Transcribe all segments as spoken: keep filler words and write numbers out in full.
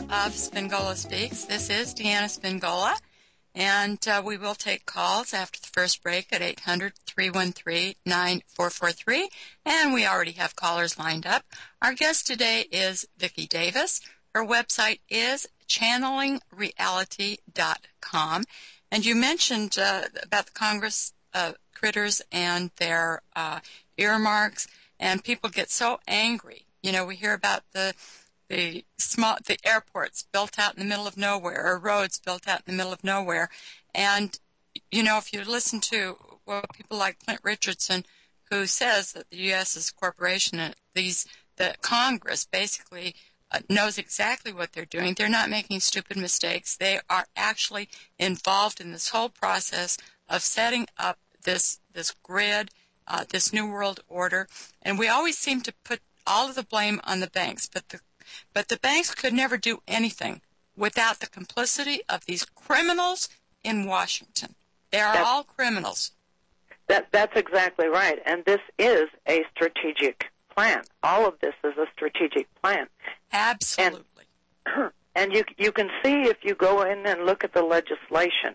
of Spingola Speaks. This is Deanna Spingola, and uh, we will take calls after the first break at eight hundred, three one three, nine four four three, and we already have callers lined up. Our guest today is Vicki Davis. Her website is channeling reality dot com, and you mentioned uh, about the Congress uh, critters and their uh, earmarks, and people get so angry. You know, we hear about the the small the airports built out in the middle of nowhere, or roads built out in the middle of nowhere. And, you know, if you listen to well, people like Clint Richardson, who says that the U S is a corporation, and these the Congress basically uh, knows exactly what they're doing. They're not making stupid mistakes. They are actually involved in this whole process of setting up this this grid, uh, this new world order. And we always seem to put all of the blame on the banks, but the But the banks could never do anything without the complicity of these criminals in Washington. They are that's, all criminals. That, that's exactly right. And this is a strategic plan. All of this is a strategic plan. Absolutely. And, and you, you can see if you go in and look at the legislation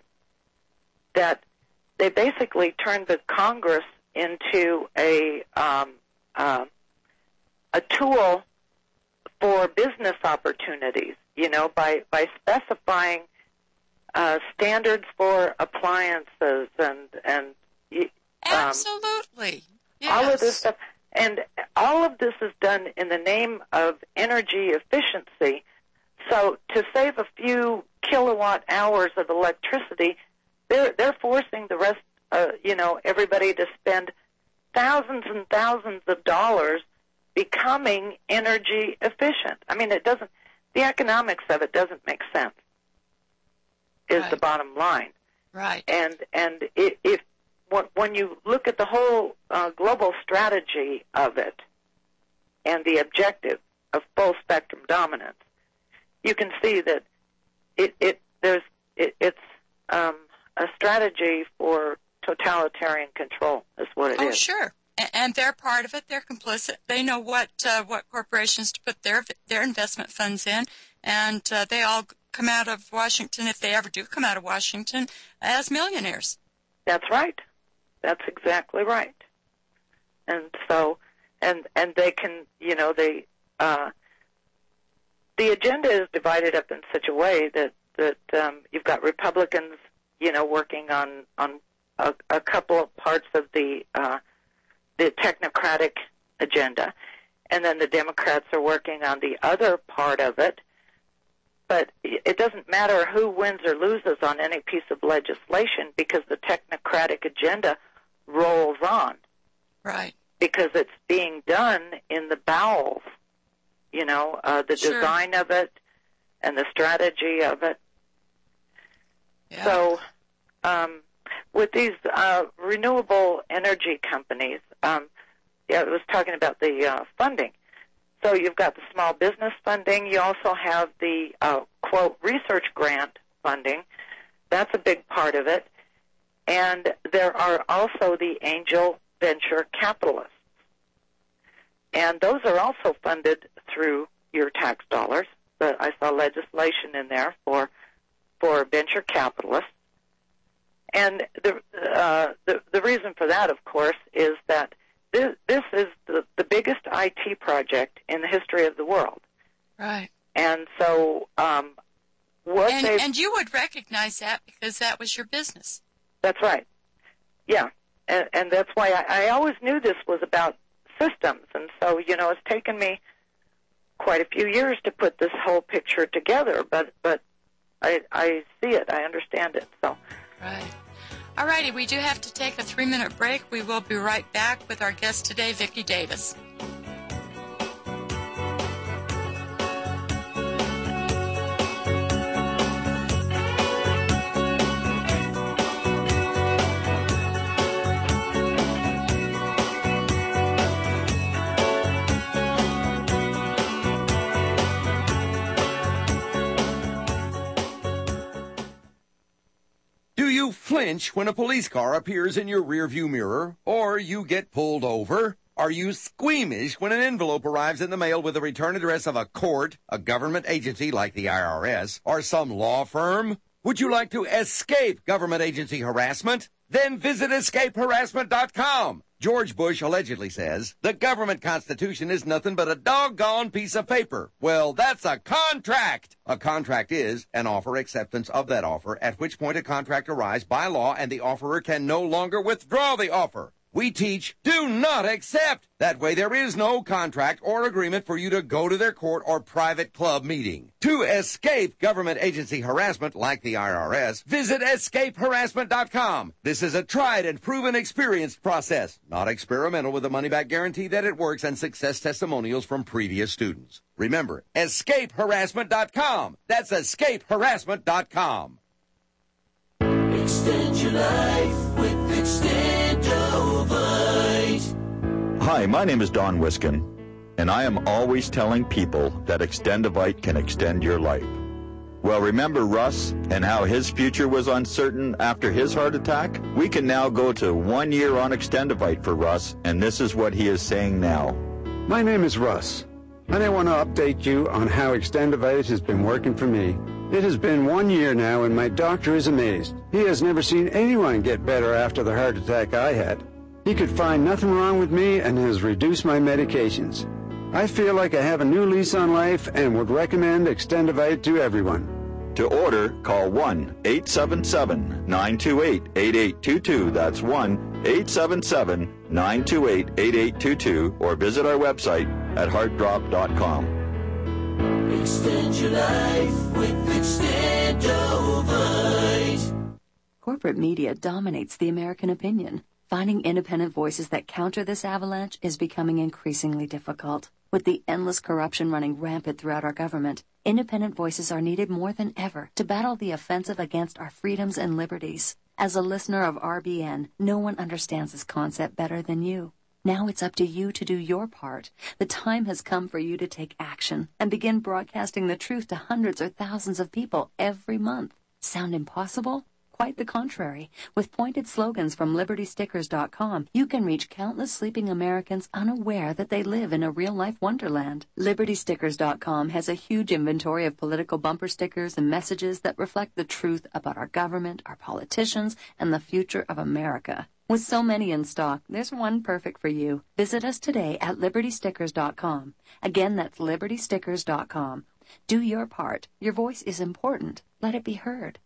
that they basically turned the Congress into a, um, uh, a tool for business opportunities, you know, by, by specifying uh, standards for appliances and, and um, absolutely. Yes. all of this stuff. And all of this is done in the name of energy efficiency. So to save a few kilowatt hours of electricity, they're, they're forcing the rest, uh, you know, everybody to spend thousands and thousands of dollars becoming energy efficient. I mean, it doesn't, the economics of it doesn't make sense, is right. the bottom line. Right. And, and it, if, when you look at the whole uh, global strategy of it and the objective of full spectrum dominance, you can see that it, it there's, it, it's um, a strategy for totalitarian control is what it oh, is. Oh, sure. And they're part of it. They're complicit. They know what uh, what corporations to put their their investment funds in, and uh, they all come out of Washington, if they ever do come out of Washington, as millionaires. That's right. That's exactly right. And so, and and they can, you know, they uh, the agenda is divided up in such a way that that um, you've got Republicans, you know, working on on a, a couple of parts of the uh, the technocratic agenda, and then the Democrats are working on the other part of it. But it doesn't matter who wins or loses on any piece of legislation because the technocratic agenda rolls on. Right. Because it's being done in the bowels, you know, uh, the sure. design of it and the strategy of it. Yeah. So, um, with these uh, renewable energy companies, um, yeah, I was talking about the uh, funding. So you've got the small business funding. You also have the, uh, quote, research grant funding. That's a big part of it. And there are also the angel venture capitalists. And those are also funded through your tax dollars. But I saw legislation in there for for venture capitalists. And the, uh, the the reason for that, of course, is that this, this is the, the biggest I T project in the history of the world. Right. And so, um, what and, they and you would recognize that because that was your business. That's right. Yeah, and, and that's why I, I always knew this was about systems. And so, you know, it's taken me quite a few years to put this whole picture together, but but I I see it, I understand it. So. Right. All righty, we do have to take a three-minute break. We will be right back with our guest today, Vicki Davis. Do you flinch when a police car appears in your rearview mirror or you get pulled over? Are you squeamish when an envelope arrives in the mail with the return address of a court, a government agency like the I R S, or some law firm? Would you like to escape government agency harassment? Then visit escape harassment dot com. George Bush allegedly says, the government constitution is nothing but a doggone piece of paper. Well, that's a contract. A contract is an offer acceptance of that offer, at which point a contract arrives by law and the offerer can no longer withdraw the offer. We teach, do not accept. That way there is no contract or agreement for you to go to their court or private club meeting. To escape government agency harassment like the I R S, visit escape harassment dot com. This is a tried and proven experienced process, not experimental, with a money-back guarantee that it works and success testimonials from previous students. Remember, escape harassment dot com. That's escape harassment dot com. Extend your life with Extendovite. Hi, my name is Don Wiskin, and I am always telling people that Extendovite can extend your life. Well, remember Russ and how his future was uncertain after his heart attack? We can now go to one year on Extendovite for Russ, and this is what he is saying now. My name is Russ, and I want to update you on how Extendovite has been working for me. It has been one year now, and my doctor is amazed. He has never seen anyone get better after the heart attack I had. He could find nothing wrong with me and has reduced my medications. I feel like I have a new lease on life and would recommend Extendovite to everyone. To order, call one eight seven seven, nine two eight, eight eight two two. That's one eight seven seven, nine two eight, eight eight two two, or visit our website at heart drop dot com. Extend your life with Extendovite. Corporate media dominates the American opinion. Finding independent voices that counter this avalanche is becoming increasingly difficult. With the endless corruption running rampant throughout our government, independent voices are needed more than ever to battle the offensive against our freedoms and liberties. As a listener of R B N, no one understands this concept better than you. Now it's up to you to do your part. The time has come for you to take action and begin broadcasting the truth to hundreds or thousands of people every month. Sound impossible? Quite the contrary. With pointed slogans from liberty stickers dot com, you can reach countless sleeping Americans unaware that they live in a real-life wonderland. liberty stickers dot com has a huge inventory of political bumper stickers and messages that reflect the truth about our government, our politicians, and the future of America. With so many in stock, there's one perfect for you. Visit us today at liberty stickers dot com. Again, that's liberty stickers dot com. Do your part. Your voice is important. Let it be heard.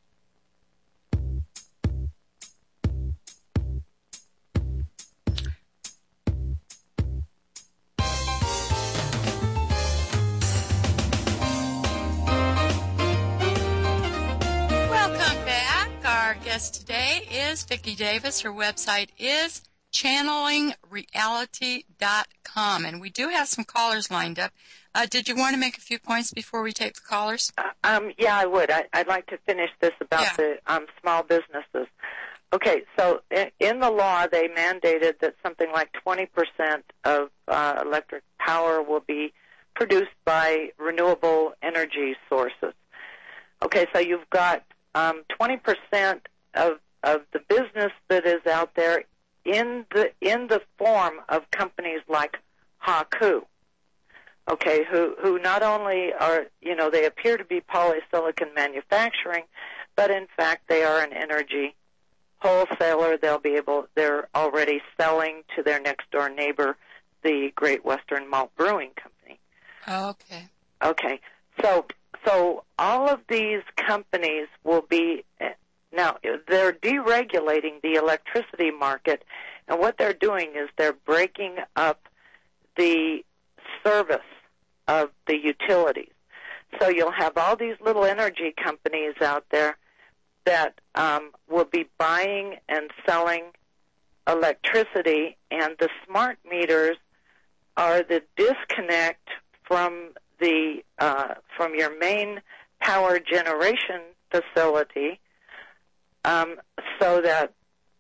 Today is Vicki Davis. Her website is channeling reality dot com, and we do have some callers lined up. Uh, did you want to make a few points before we take the callers? Uh, um, yeah, I would. I, I'd like to finish this about yeah. the um, small businesses. Okay, so in, in the law, they mandated that something like twenty percent of uh, electric power will be produced by renewable energy sources. Okay, so you've got um, twenty percent of of the business that is out there in the in the form of companies like Haku, okay, who who not only are, you know, they appear to be polysilicon manufacturing, but in fact they are an energy wholesaler. They'll be able they're already selling to their next door neighbor, the Great Western Malt Brewing Company. Okay. Okay. So so all of these companies will be now, they're deregulating the electricity market, and what they're doing is they're breaking up the service of the utilities. So you'll have all these little energy companies out there that um, will be buying and selling electricity, and the smart meters are the disconnect from the uh, from your main power generation facility. Um, so that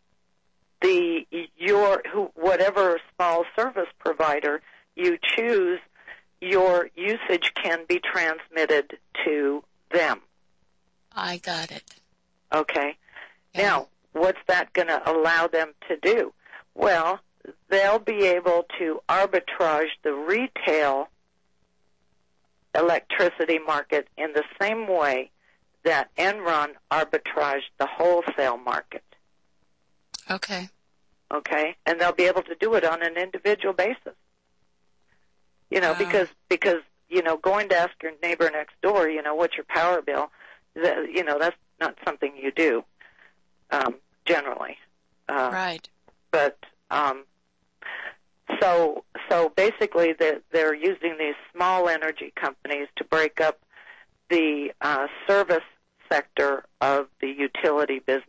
the your who, whatever small service provider you choose, your usage can be transmitted to them. I got it. Okay. Yeah. Now, what's that going to allow them to do? Well, they'll be able to arbitrage the retail electricity market in the same way that Enron arbitraged the wholesale market. Okay. Okay? And they'll be able to do it on an individual basis. You know, Wow. because, because, you know, going to ask your neighbor next door, you know, what's your power bill, the, you know, that's not something you do, um, generally. Uh, Right. But, um, so, so basically they're, they're using these small energy companies to break up the uh, service sector of the utility business.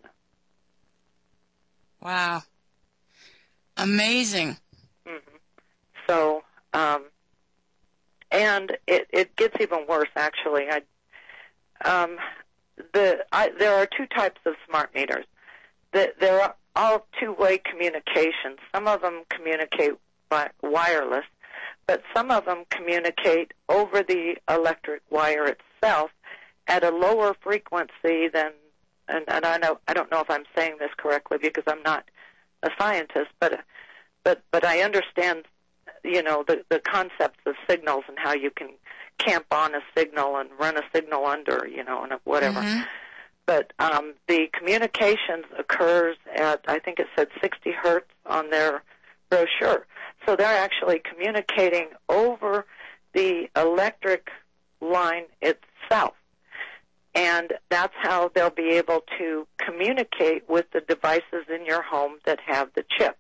Wow. Amazing. Mm-hmm. So, um, and it, it gets even worse, actually. I, um, the I, there are two types of smart meters. The, there are all two-way communication. Some of them communicate by wireless, but some of them communicate over the electric wire itself at a lower frequency than. And, and I know I don't know if I'm saying this correctly because I'm not a scientist, but but but I understand, you know, the the concepts of signals and how you can camp on a signal and run a signal under, you know, and whatever. Mm-hmm. But um, the communications occurs at, I think it said sixty hertz on their brochure. So they're actually communicating over the electric line itself. And that's how they'll be able to communicate with the devices in your home that have the chip.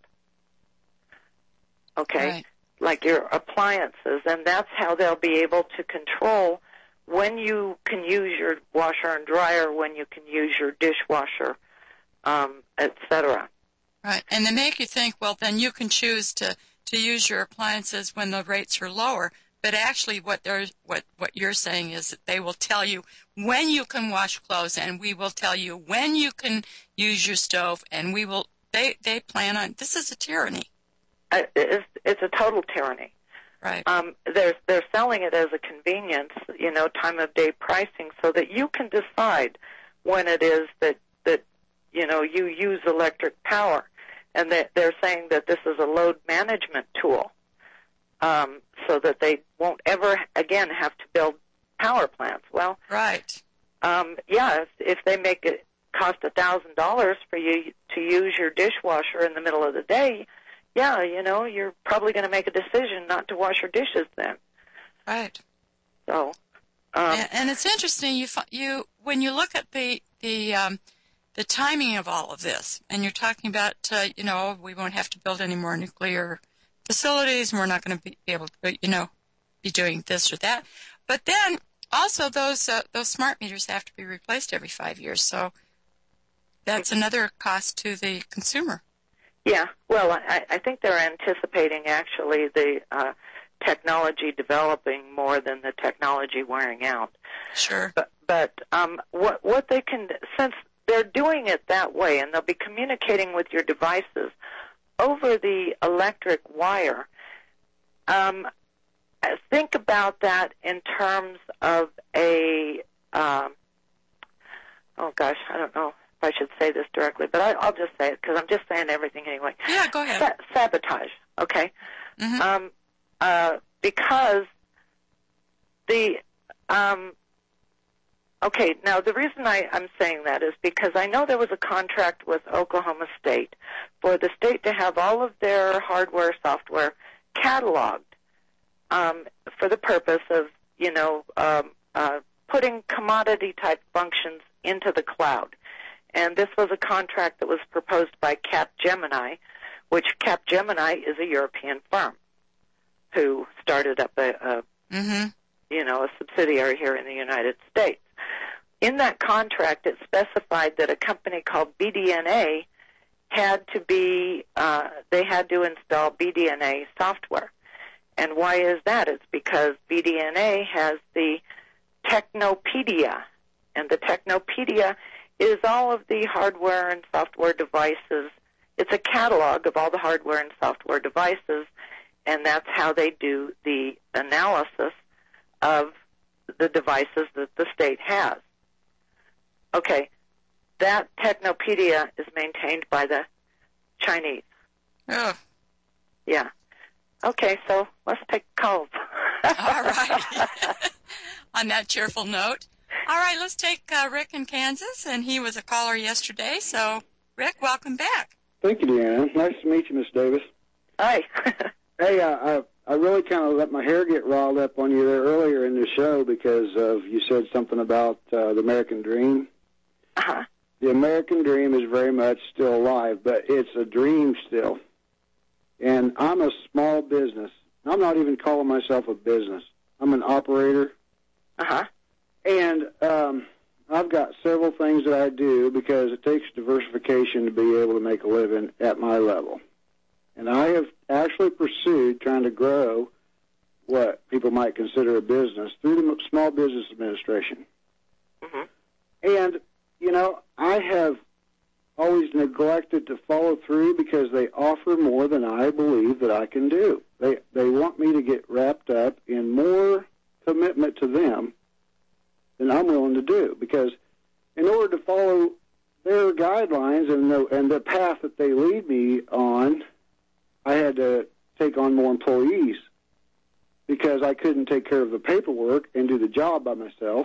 Okay? Right. Like your appliances. And that's how they'll be able to control when you can use your washer and dryer, when you can use your dishwasher, um, et cetera. Right. And they make you think, well, then you can choose to, to use your appliances when the rates are lower. But actually what they're what, what you're saying is that they will tell you when you can wash clothes, and we will tell you when you can use your stove, and we will they, they plan on this is a tyranny. Uh, It's, it's a total tyranny. Right. Um, they're they're selling it as a convenience, you know, time of day pricing, so that you can decide when it is that that you know you use electric power, and that they're saying that this is a load management tool, um, so that they won't ever again have to build power plants. Well, Right. um, yeah, if, if they make it cost a thousand dollars for you to use your dishwasher in the middle of the day. Yeah, you know, you're probably going to make a decision not to wash your dishes then. Right. So, um, and, and it's interesting. You fi- you when you look at the the um, the timing of all of this, and you're talking about uh, you know we won't have to build any more nuclear facilities, and we're not going to be able to you know be doing this or that. But then also those uh, those smart meters have to be replaced every five years, so that's another cost to the consumer. yeah, well, I, I think they're anticipating actually the uh, technology developing more than the technology wearing out. Sure. But, but um, what what they can, since they're doing it that way, and they'll be communicating with your devices over the electric wire. Um, think about that in terms of a. Um, oh gosh, I don't know if I should say this directly, but I, I'll just say it because I'm just saying everything anyway. Yeah, go ahead. Sa- sabotage, okay? Mm-hmm. Um, uh, because the um, okay, now the reason I, I'm saying that is because I know there was a contract with Oklahoma State for the state to have all of their hardware, software cataloged um, for the purpose of, you know, um, uh, putting commodity-type functions into the cloud. And this was a contract that was proposed by Capgemini, which Capgemini is a European firm who started up a, a Mm-hmm. you know, a subsidiary here in the United States. In that contract, it specified that a company called B D N A had to be, uh, they had to install B D N A software. And why is that? It's because B D N A has the Technopedia, and the Technopedia is all of the hardware and software devices. It's a catalog of all the hardware and software devices, and that's how they do the analysis of the devices that the state has. Okay, that Technopedia is maintained by the Chinese. Oh. Yeah. Okay, so let's take calls. All right. On that cheerful note. All right, let's take uh, Rick in Kansas, and he was a caller yesterday. So, Rick, welcome back. Thank you, Deanna. Nice to meet you, Miss Davis. Hi. Hey, uh, I I really kind of let my hair get riled up on you there earlier in the show because of you said something about uh, the American dream. Uh-huh. The American dream is very much still alive, but it's a dream still. And I'm a small business. I'm not even calling myself a business. I'm an operator. Uh-huh. And um, I've got several things that I do because it takes diversification to be able to make a living at my level. And I have actually pursued trying to grow what people might consider a business through the Small Business Administration. Mm-hmm. And, you know, I have always neglected to follow through because they offer more than I believe that I can do. They they want me to get wrapped up in more commitment to them than I'm willing to do, because in order to follow their guidelines and the, and the path that they lead me on, I had to take on more employees because I couldn't take care of the paperwork and do the job by myself,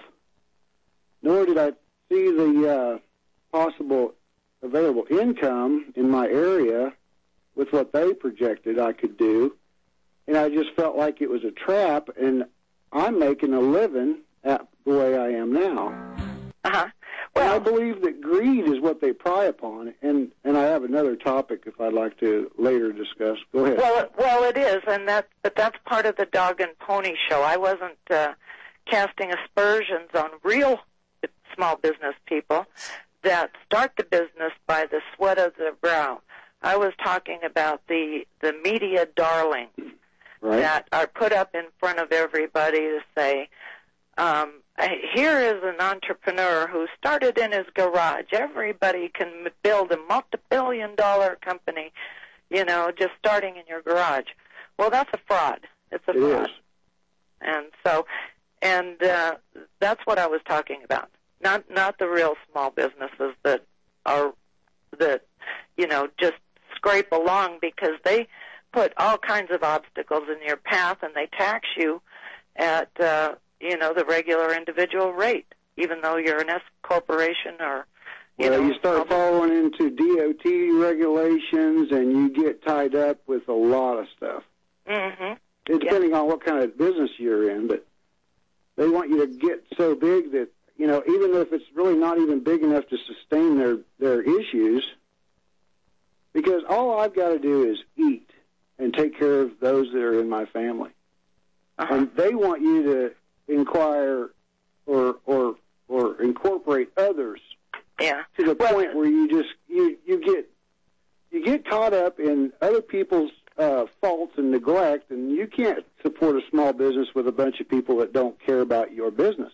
nor did I see the uh, possible available income in my area with what they projected I could do, and I just felt like it was a trap, and I'm making a living at the way I am now. Uh-huh. Well, Well, I believe that greed is what they pry upon, and, and I have another topic if I'd like to later discuss. Go ahead. well, it- well, it is, and that, but that's part of the dog and pony show. I wasn't uh, casting aspersions on real small business people that start the business by the sweat of their brow. I was talking about the the media darlings right? that are put up in front of everybody to say, um, here is an entrepreneur who started in his garage. Everybody can m- build a multi-billion dollar company, you know, just starting in your garage. Well, that's a fraud. It's a It fraud. is. And so, and uh, that's what I was talking about. Not not the real small businesses that are, that, you know, just scrape along because they put all kinds of obstacles in your path and they tax you at, uh, you know, the regular individual rate, even though you're an S corporation or, you well, know. you start following into D O T regulations, and you get tied up with a lot of stuff. Mm-hmm. It, depending on what kind of business you're in, but they want you to get so big that, you know, even if it's really not even big enough to sustain their, their issues, because all I've got to do is eat and take care of those that are in my family. Uh-huh. And they want you to inquire or or or incorporate others Yeah. to the Well, point where you just you you get you get caught up in other people's uh, faults and neglect, and you can't support a small business with a bunch of people that don't care about your business.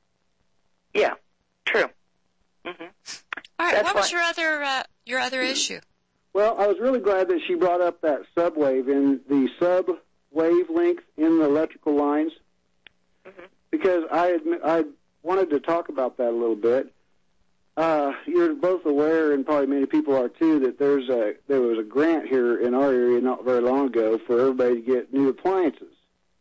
Yeah, true. Mm-hmm. All right, That's what was why- your other uh, your other issue? Well, I was really glad that she brought up that subwave and the sub wavelength in the electrical lines, Mhm. because I admit, I wanted to talk about that a little bit. Uh, you're both aware, and probably many people are too, that there's a there was a grant here in our area not very long ago for everybody to get new appliances,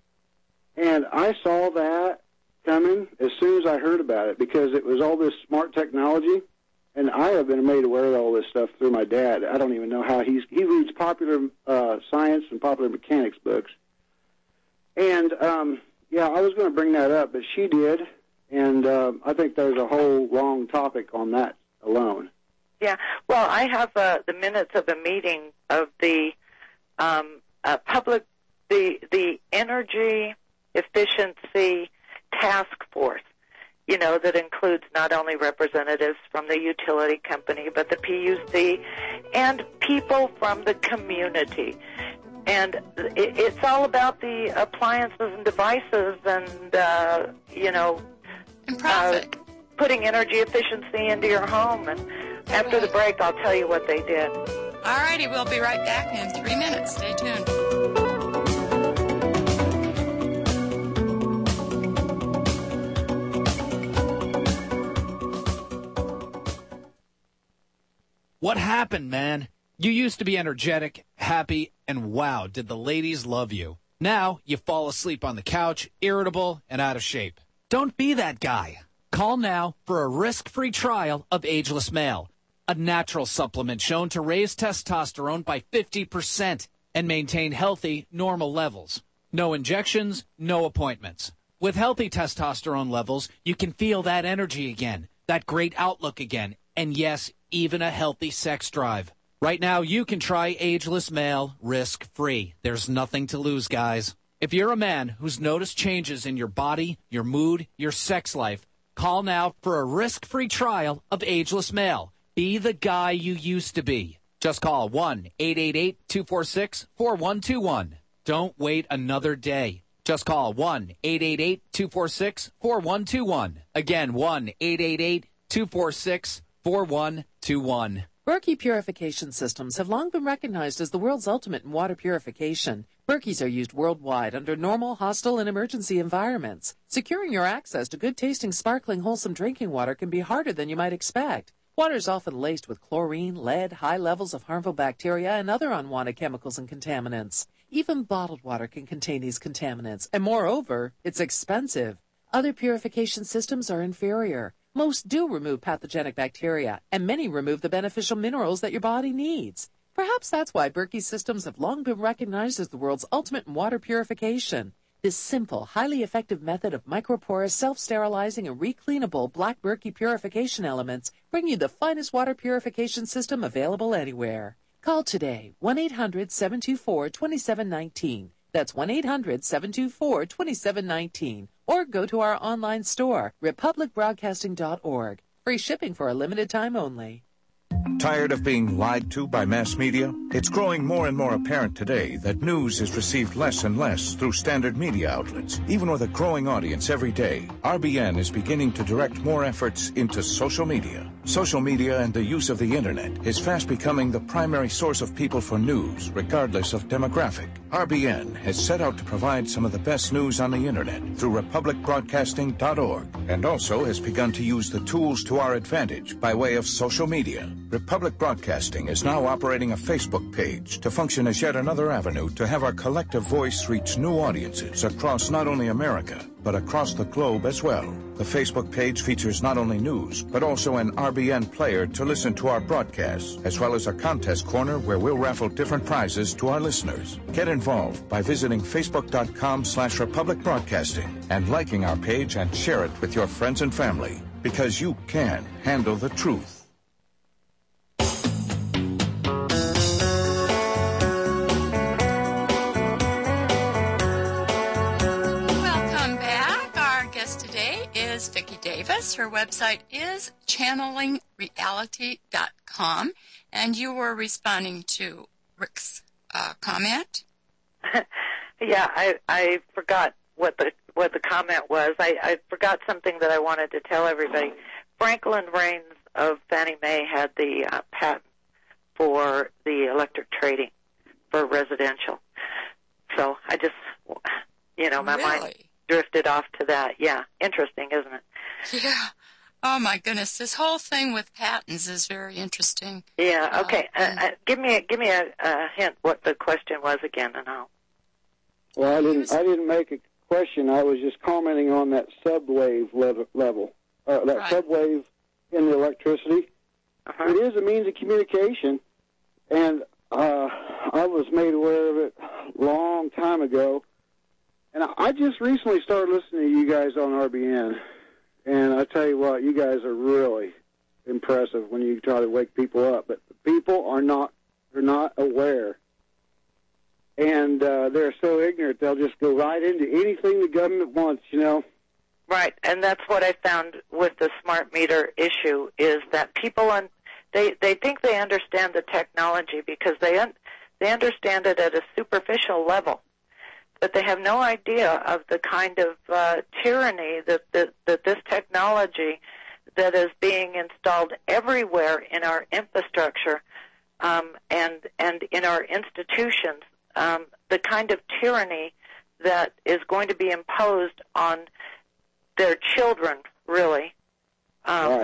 and I saw that coming as soon as I heard about it because it was all this smart technology. And I have been made aware of all this stuff through my dad. I don't even know how he's he reads popular uh, science and popular mechanics books. And um, yeah, I was going to bring that up, but she did, and um, I think there's a whole long topic on that alone. Yeah. Well, I have uh, the minutes of a meeting of the um, uh, public, the the energy efficiency task force. You know, that includes not only representatives from the utility company, but the P U C and people from the community. And it, it's all about the appliances and devices and, uh, you know, And profit. Uh, putting energy efficiency into your home. And after the break, I'll tell you what they did. All righty, we'll be right back in three minutes. Stay tuned. What happened, man? You used to be energetic, happy, and wow, did the ladies love you. Now you fall asleep on the couch, irritable and out of shape. Don't be that guy. Call now for a risk-free trial of Ageless Male, a natural supplement shown to raise testosterone by fifty percent and maintain healthy, normal levels. No injections, no appointments. With healthy testosterone levels, you can feel that energy again, that great outlook again, and yes, even a healthy sex drive. Right now, you can try Ageless Male risk-free. There's nothing to lose, guys. If you're a man who's noticed changes in your body, your mood, your sex life, call now for a risk-free trial of Ageless Male. Be the guy you used to be. Just call one eight eight eight, two four six, four one two one. Don't wait another day. Just call one eight eight eight, two four six, four one two one. Again, one eight eight eight, two four six, four one two one. Berkey purification systems have long been recognized as the world's ultimate in water purification. Berkeys are used worldwide under normal, hostile, and emergency environments. Securing your access to good-tasting, sparkling, wholesome drinking water can be harder than you might expect. Water is often laced with chlorine, lead, high levels of harmful bacteria, and other unwanted chemicals and contaminants. Even bottled water can contain these contaminants, and moreover, it's expensive. Other purification systems are inferior. Most do remove pathogenic bacteria, and many remove the beneficial minerals that your body needs. Perhaps that's why Berkey systems have long been recognized as the world's ultimate in water purification. This simple, highly effective method of microporous, self-sterilizing, and recleanable black Berkey purification elements bring you the finest water purification system available anywhere. Call today, one eight hundred, seven two four, two seven one nine. That's one eight hundred, seven two four, two seven one nine. Or go to our online store, republic broadcasting dot org. Free shipping for a limited time only. Tired of being lied to by mass media? It's growing more and more apparent today that news is received less and less through standard media outlets. Even with a growing audience every day, R B N is beginning to direct more efforts into social media. Social media and the use of the internet is fast becoming the primary source of people for news, regardless of demographic. R B N has set out to provide some of the best news on the internet through republic broadcasting dot org, and also has begun to use the tools to our advantage by way of social media. Republic Broadcasting is now operating a Facebook page to function as yet another avenue to have our collective voice reach new audiences across not only America, but across the globe as well. The Facebook page features not only news, but also an R B N player to listen to our broadcasts, as well as a contest corner where we'll raffle different prizes to our listeners. Get involved by visiting facebook.com slash Republic Broadcasting and liking our page and share it with your friends and family, because you can handle the truth. Vicki Davis. Her website is channeling reality dot com, and you were responding to Rick's uh, comment. Yeah, I I forgot what the what the comment was. I, I forgot something that I wanted to tell everybody. Franklin Rains of Fannie Mae had the uh, patent for the electric trading for residential. So I just, you know, my really? mind drifted off to that. Yeah, interesting, isn't it? Yeah. Oh my goodness, this whole thing with patents is very interesting. Yeah. Okay. Uh, uh, uh, give me a, give me a, a hint what the question was again, and I'll. Well, I didn't. I didn't make a question. I was just commenting on that subwave level, level uh, that right. subwave in the electricity. Uh-huh. It is a means of communication, and uh, I was made aware of it a long time ago. And I just recently started listening to you guys on R B N, and I tell you what, you guys are really impressive when you try to wake people up. But the people are not, they're not aware, and uh, they're so ignorant they'll just go right into anything the government wants, you know. Right, and that's what I found with the smart meter issue is that people un- they they think they understand the technology because they un- they understand it at a superficial level. But they have no idea of the kind of uh, tyranny that, that that this technology that is being installed everywhere in our infrastructure um, and and in our institutions, um, the kind of tyranny that is going to be imposed on their children, really, um, Right.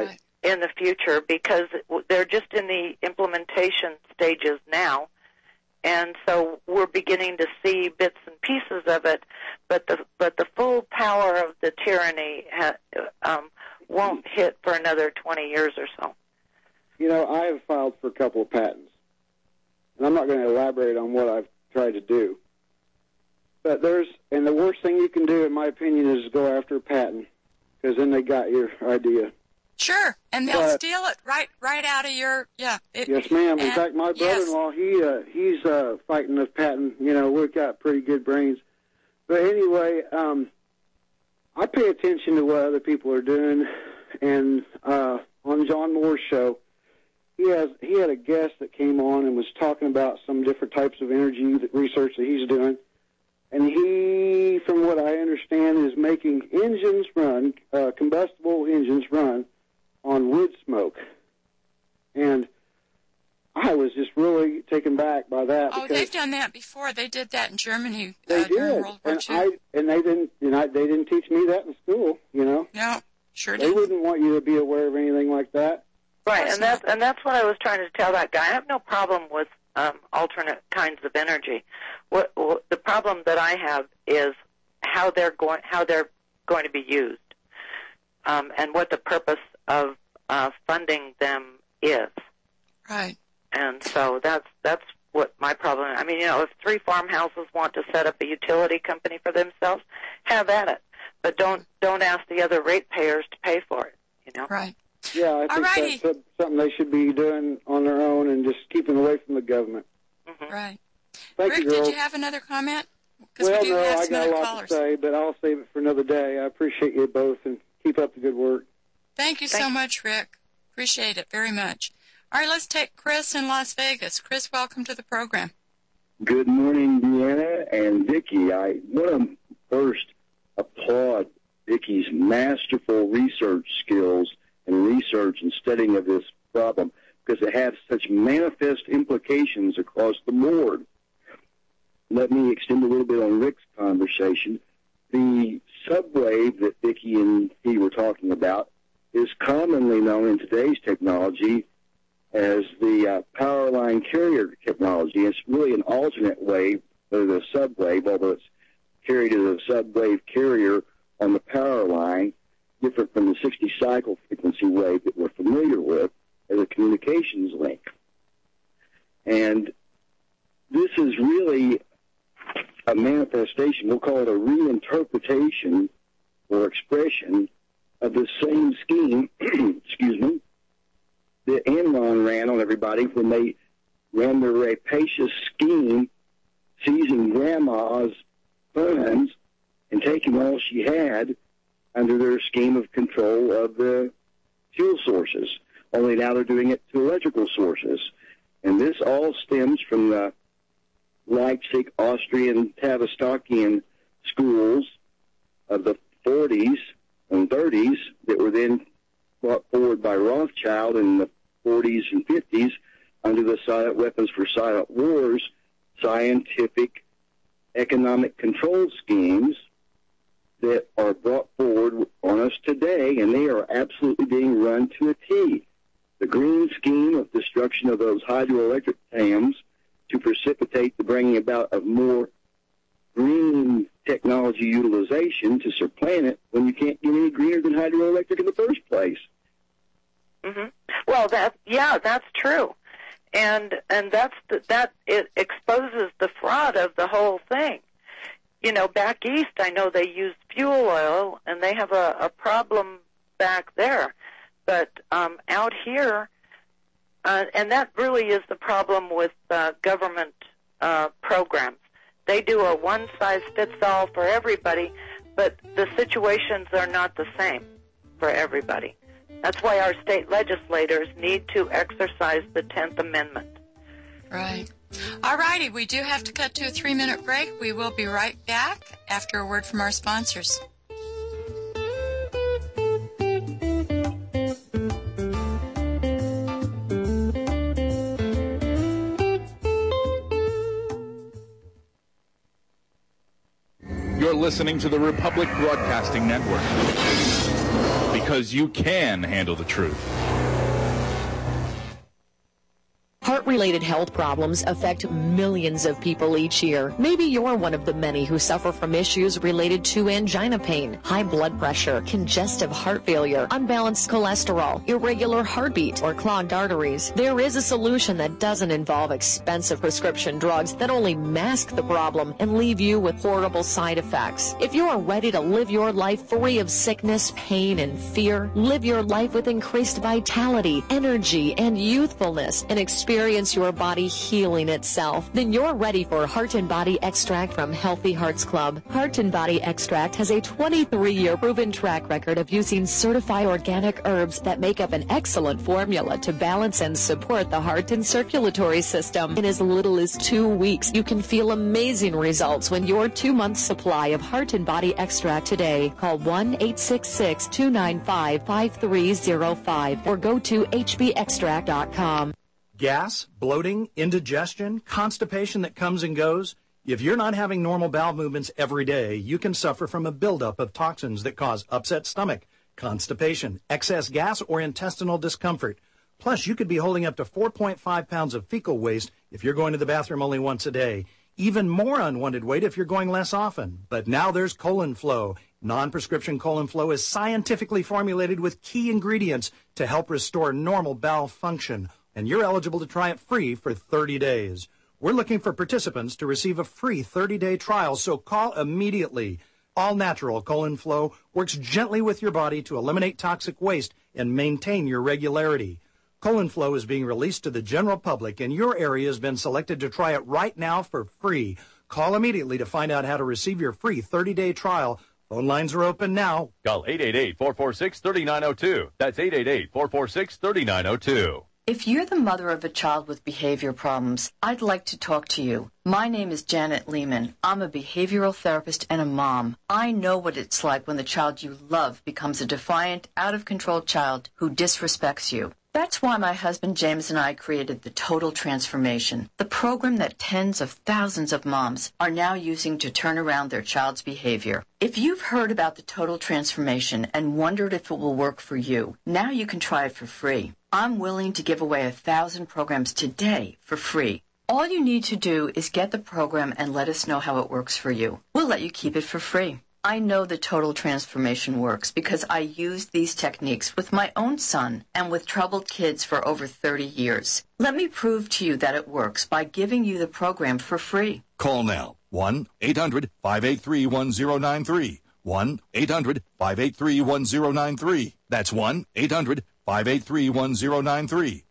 in the future because they're just in the implementation stages now. And so we're beginning to see bits and pieces of it, but the but the full power of the tyranny ha, um, won't hit for another twenty years or so. You know, I have filed for a couple of patents, and I'm not going to elaborate on what I've tried to do. But there's, and the worst thing you can do, in my opinion, is go after a patent, because then they got your idea. Sure, and they'll But, steal it right right out of your, yeah. It, yes, ma'am. In and, fact, my brother-in-law, he uh, he's uh, fighting the patent. You know, we've got pretty good brains. But anyway, um, I pay attention to what other people are doing, and uh, on John Moore's show, he has he had a guest that came on and was talking about some different types of energy that research that he's doing. And he, from what I understand, is making engines run, uh, combustible engines run on wood smoke. And I was just really taken back by that. Oh, they've done that before. They did that in Germany They uh, during did, World War and Two. I and they didn't. And I, they didn't teach me that in school. You know. No, sure They didn't. wouldn't want you to be aware of anything like that. Right, and that's and that's what I was trying to tell that guy. I have no problem with um, alternate kinds of energy. What, what the problem that I have is how they're going how they're going to be used, um, and what the purpose of uh, funding them is. Right. And so that's that's what my problem is. I mean, you know, if three farmhouses want to set up a utility company for themselves, have at it. But don't don't ask the other ratepayers to pay for it. You know. Right. Yeah, I think Alrighty. that's something they should be doing on their own and just keeping away from the government. Mm-hmm. Right. Thank Rick, you, girls. did you have another comment? Because Well, we do no, have I some got other a lot callers. to say, but I'll save it for another day. I appreciate you both, and keep up the good work. Thank you so much, Rick. Appreciate it very much. All right, let's take Chris in Las Vegas. Chris, welcome to the program. Good morning, Deanna and Vicki. I want to first applaud Vicki's masterful research skills and research and studying of this problem because it has such manifest implications across the board. Let me extend a little bit on Rick's conversation. The subwave that Vicki and he were talking about is commonly known in today's technology as the uh, power line carrier technology. It's really an alternate wave of the subwave, although it's carried as a subwave carrier on the power line, different from the sixty cycle frequency wave that we're familiar with as a communications link. And this is really a manifestation, we'll call it a reinterpretation or expression of the same scheme, excuse me, that Enron ran on everybody when they ran their rapacious scheme, seizing grandma's funds and taking all she had under their scheme of control of the fuel sources. Only now they're doing it to electrical sources. And this all stems from the Leipzig, Austrian, Tavistokian schools of the forties and thirties that were then brought forward by Rothschild in the forties and fifties under the Silent Weapons for Silent Wars scientific economic control schemes that are brought forward on us today, and they are absolutely being run to a T. The green scheme of destruction of those hydroelectric dams to precipitate the bringing about of more green technology utilization to supplant it when you can't get any greener than hydroelectric in the first place. Mm-hmm. Well, that yeah, that's true, and and that's the, that it exposes the fraud of the whole thing. You know, back east, I know they use fuel oil, and they have a, a problem back there. But um, out here, uh, and that really is the problem with uh, government uh, programs. They do a one-size-fits-all for everybody, but the situations are not the same for everybody. That's why our state legislators need to exercise the tenth Amendment. Right. All righty, we do have to cut to a three-minute break. We will be right back after a word from our sponsors. You're listening to the Republic Broadcasting Network. Because you can handle the truth. Heart-related health problems affect millions of people each year. Maybe you're one of the many who suffer from issues related to angina pain, high blood pressure, congestive heart failure, unbalanced cholesterol, irregular heartbeat, or clogged arteries. There is a solution that doesn't involve expensive prescription drugs that only mask the problem and leave you with horrible side effects. If you are ready to live your life free of sickness, pain, and fear, live your life with increased vitality, energy, and youthfulness, and experience your body healing itself, then you're ready for Heart and Body Extract from Healthy Hearts Club. Heart and Body Extract has a twenty-three year proven track record of using certified organic herbs that make up an excellent formula to balance and support the heart and circulatory system. In as little as two weeks, you can feel amazing results when your two-month supply of Heart and Body Extract today. Call one eight six six, two nine five, five three zero five or go to h b extract dot com. Gas, bloating, indigestion, constipation that comes and goes. If you're not having normal bowel movements every day, you can suffer from a buildup of toxins that cause upset stomach, constipation, excess gas, or intestinal discomfort. Plus, you could be holding up to four point five pounds of fecal waste if you're going to the bathroom only once a day. Even more unwanted weight if you're going less often. But now there's Colon Flow. Non-prescription Colon Flow is scientifically formulated with key ingredients to help restore normal bowel function, and you're eligible to try it free for thirty days. We're looking for participants to receive a free thirty day trial, so call immediately. All natural Colon Flow works gently with your body to eliminate toxic waste and maintain your regularity. Colon Flow is being released to the general public, and your area has been selected to try it right now for free. Call immediately to find out how to receive your free thirty day trial. Phone lines are open now. Call eight eight eight, four four six, three nine zero two. That's eight eight eight, four four six, three nine zero two. If you're the mother of a child with behavior problems, I'd like to talk to you. My name is Janet Lehman. I'm a behavioral therapist and a mom. I know what it's like when the child you love becomes a defiant, out-of-control child who disrespects you. That's why my husband James and I created the Total Transformation, the program that tens of thousands of moms are now using to turn around their child's behavior. If you've heard about the Total Transformation and wondered if it will work for you, now you can try it for free. I'm willing to give away a thousand programs today for free. All you need to do is get the program and let us know how it works for you. We'll let you keep it for free. I know the Total Transformation works because I used these techniques with my own son and with troubled kids for over thirty years. Let me prove to you that it works by giving you the program for free. Call now. one eight hundred, five eight three, one zero nine three. one eight hundred, five eight three, one zero nine three. That's one eight hundred, five eight three, one zero nine three.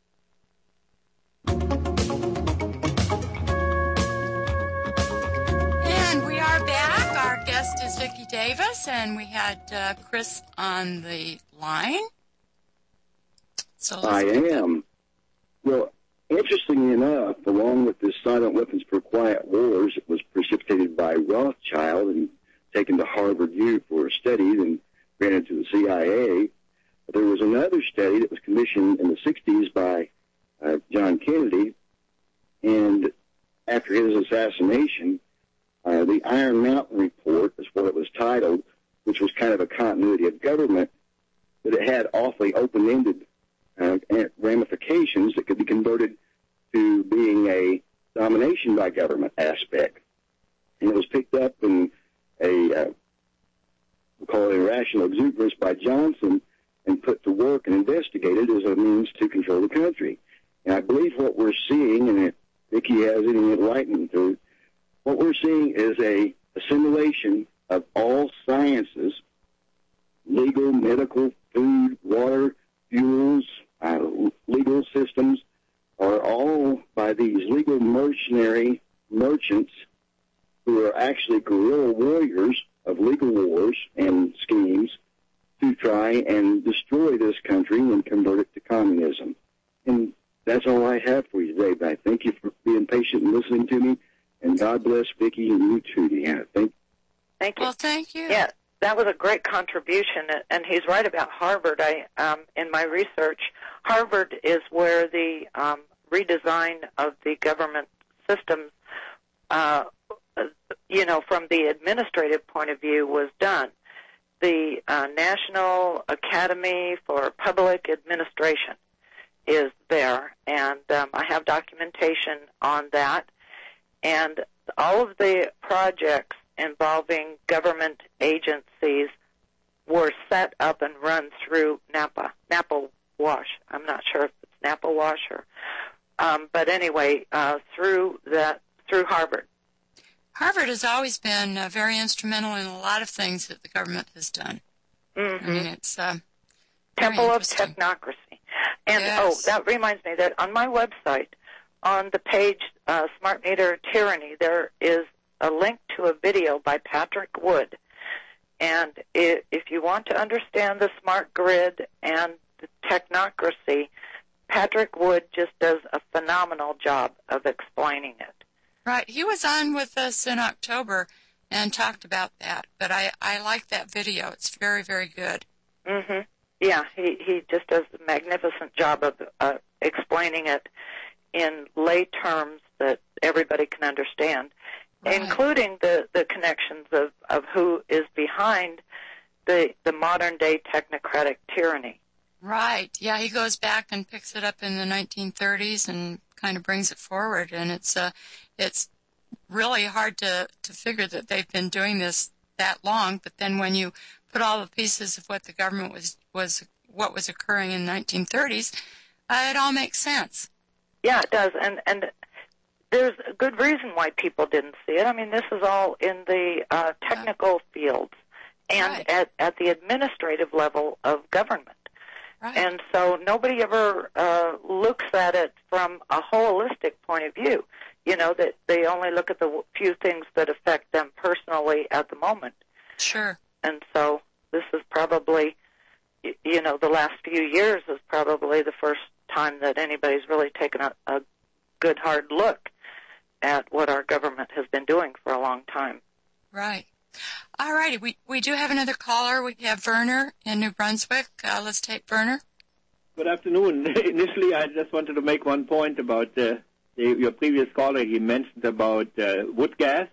Our guest is Vicki Davis, and we had uh, Chris on the line. So I am. Well, interestingly enough, along with this Silent Weapons for Quiet Wars, it was precipitated by Rothschild and taken to Harvard U for a study and granted to the C I A. There was another study that was commissioned in the sixties by uh, John Kennedy, and after his assassination, Uh, the Iron Mountain Report is what it was titled, which was kind of a continuity of government, but it had awfully open-ended uh, ramifications that could be converted to being a domination by government aspect. And it was picked up in a, uh, we call it irrational exuberance by Johnson and put to work and investigated as a means to control the country. And I believe what we're seeing, and if Vicki has any enlightenment to what we're seeing is a assimilation of all sciences, legal, medical, food, water, fuels, uh, legal systems, are all by these legal mercenary merchants who are actually guerrilla warriors of legal wars and schemes to try and destroy this country and convert it to communism. And that's all I have for you today, but I thank you for being patient and listening to me. And God bless Vicki and you too, Deanna. Thank you. Thank you. Well, thank you. Yeah, that was a great contribution, and he's right about Harvard. I, um, in my research, Harvard is where the um, redesign of the government systems, uh, you know, from the administrative point of view was done. The uh, National Academy for Public Administration. is there, and um, I have documentation on that. And all of the projects involving government agencies were set up and run through Napa, Napa Wash. I'm not sure if it's Napa Wash or, um, but anyway, uh, through that, through Harvard. Harvard has always been uh, very instrumental in a lot of things that the government has done. Mm-hmm. I mean, it's uh, Temple of Technocracy. And, yes. oh, that reminds me that on my website, on the page uh, Smart Meter Tyranny, there is a link to a video by Patrick Wood. And if, if you want to understand the smart grid and the technocracy, Patrick Wood just does a phenomenal job of explaining it. Right. He was on with us in October and talked about that. But I, I like that video. It's very, very good. Mm-hmm. Yeah, he, he just does a magnificent job of uh, explaining it in lay terms that everybody can understand, right. Including the, the connections of, of who is behind the the modern-day technocratic tyranny. Right. Yeah, he goes back and picks it up in the nineteen thirties and kind of brings it forward. And it's uh, it's really hard to, to figure that they've been doing this that long. But then when you put all the pieces of what the government was, was what was occurring in the nineteen thirties, uh, it all makes sense. Yeah, it does. And, and there's a good reason why people didn't see it. I mean, this is all in the uh, technical fields and right. at, at the administrative level of government. Right. And so nobody ever uh, looks at it from a holistic point of view. You know, that they only look at the few things that affect them personally at the moment. Sure. And so this is probably, you know, the last few years is probably the first time that anybody's really taken a, a good hard look at what our government has been doing for a long time. Right. All righty. We, we do have another caller. We have Werner in New Brunswick. Uh, let's take Werner. Good afternoon. Initially, I just wanted to make one point about uh, the, your previous caller. He mentioned about uh, wood gas.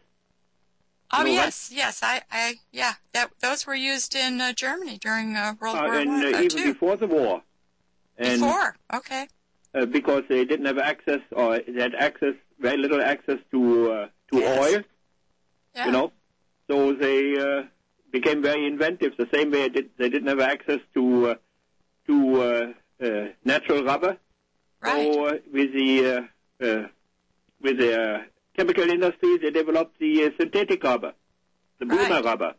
Oh, you know, yes, yes. I, I, yeah, that, those were used in uh, Germany during uh, World uh, War and One. uh, uh, even two. before the war. And, Before, okay. Uh, because they didn't have access, or they had access, very little access to uh, to Yes. oil. Yeah. You know, so they uh, became very inventive. The same way did, they didn't have access to uh, to uh, uh, natural rubber. Right. So uh, with the uh, uh, with the uh, chemical industry, they developed the uh, synthetic rubber, the Boomer Right. rubber.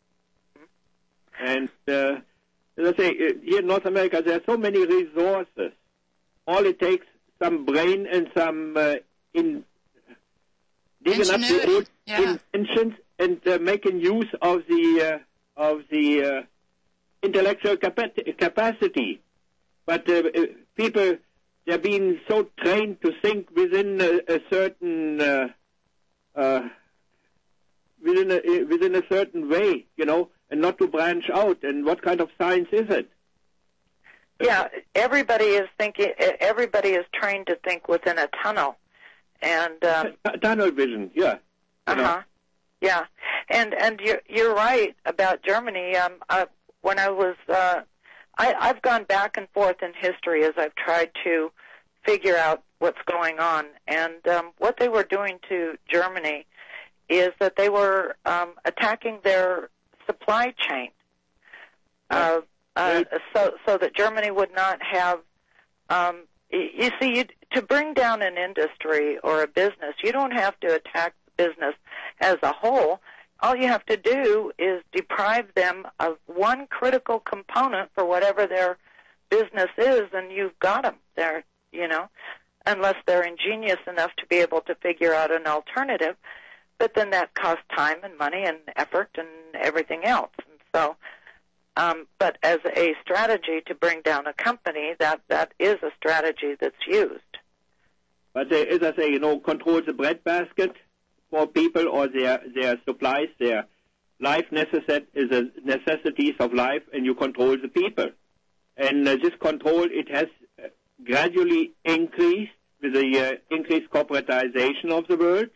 And uh, as I say, uh, here in North America, there are so many resources. All it takes some brain and some uh, in digging up the Ingenuity, old yeah. inventions and uh, making use of the uh, of the uh, intellectual capa- capacity. But uh, uh, people, they're being so trained to think within a, a certain uh, uh, within a, within a certain way, you know, and not to branch out. And what kind of science is it? Yeah, everybody is thinking. Everybody is trained to think within a tunnel, and um, tunnel vision. Yeah. Uh huh. Yeah, and and you're you're right about Germany. Um, uh, when I was, uh, I I've gone back and forth in history as I've tried to figure out what's going on, and um, what they were doing to Germany is that they were um, attacking their supply chain. Uh, Uh, so, so that Germany would not have, um, you see, you, to bring down an industry or a business, you don't have to attack the business as a whole. All you have to do is deprive them of one critical component for whatever their business is, and you've got them there, you know, unless they're ingenious enough to be able to figure out an alternative. But then that costs time and money and effort and everything else. And so, Um, but as a strategy to bring down a company, that, that is a strategy that's used. But uh, as I say, you know, control the breadbasket for people or their, their supplies, their life necessit is the necessities of life, and you control the people. And uh, this control, it has uh, gradually increased with the uh, increased corporatization of the world.